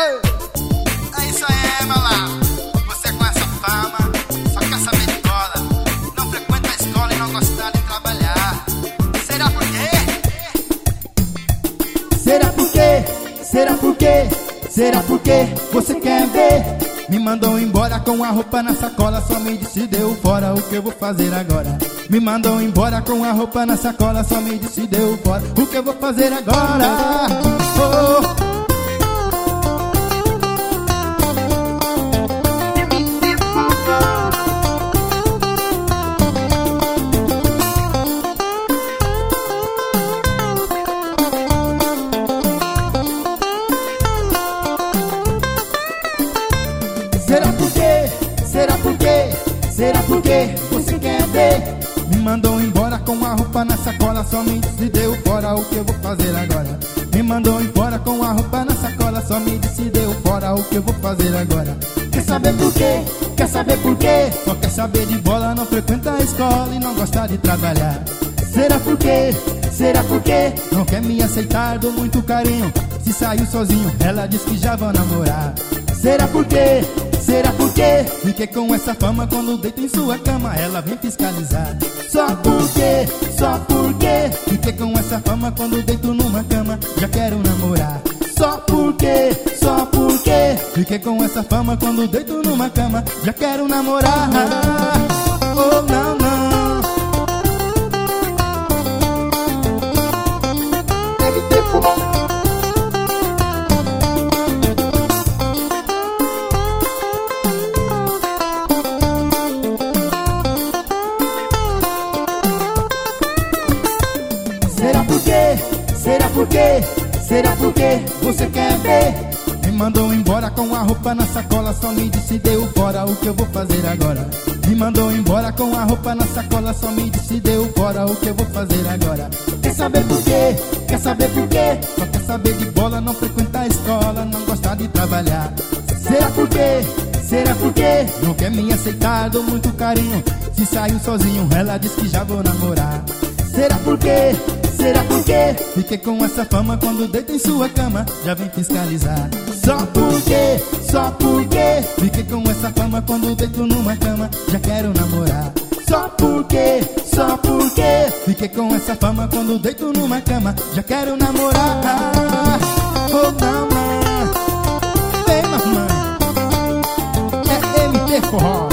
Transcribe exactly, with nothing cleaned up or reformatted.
É isso aí, malandro. Você com essa fama só quer saber de bola, não frequenta a escola e não gosta de trabalhar. Será por quê? Será por quê? Será por quê? Será por quê? Você quer ver? Me mandou embora com a roupa na sacola, só me disse deu fora, o que eu vou fazer agora? Me mandou embora com a roupa na sacola, só me disse deu fora, o que eu vou fazer agora? Oh. Será por quê? Será por quê? Será por quê? Você quer ver? Me mandou embora com a roupa na sacola, só me disse deu fora, o que eu vou fazer agora? Me mandou embora com a roupa na sacola, só me disse deu fora, o que eu vou fazer agora? Quer saber por quê? Quer saber por quê? Só quer saber de bola, não frequenta a escola e não gosta de trabalhar. Será por quê? Será por quê? Não quer me aceitar, dou muito carinho. Se saiu sozinho, ela diz que já vai namorar. Será por quê? Será por quê? Fiquei com essa fama quando deito em sua cama, ela vem fiscalizar. Só porque, só porque fiquei com essa fama quando deito numa cama, já quero namorar. Só porque, só porque fiquei com essa fama quando deito numa cama, já quero namorar. Oh, não, não. Deve ter fumado. Será por quê? Será por quê? Será por quê? Você quer ver? Me mandou embora com a roupa na sacola, só me disse deu fora, o que eu vou fazer agora? Me mandou embora com a roupa na sacola, só me disse deu fora, o que eu vou fazer agora? Quer saber por quê? Quer saber por quê? Só quer saber de bola, não frequenta a escola, não gosta de trabalhar. Será por quê? Será por quê? Não quer me aceitar, dou muito carinho. Se saiu sozinho, ela diz que já vou namorar. Será por quê? Será por quê? Fiquei com essa fama quando deito em sua cama, já vem fiscalizar. Só porque, só porque fiquei com essa fama quando deito numa cama, já quero namorar. Só porque, só porque fiquei com essa fama quando deito numa cama, já quero namorar. Oh, não, não. Vem, mamãe. É M T Forró.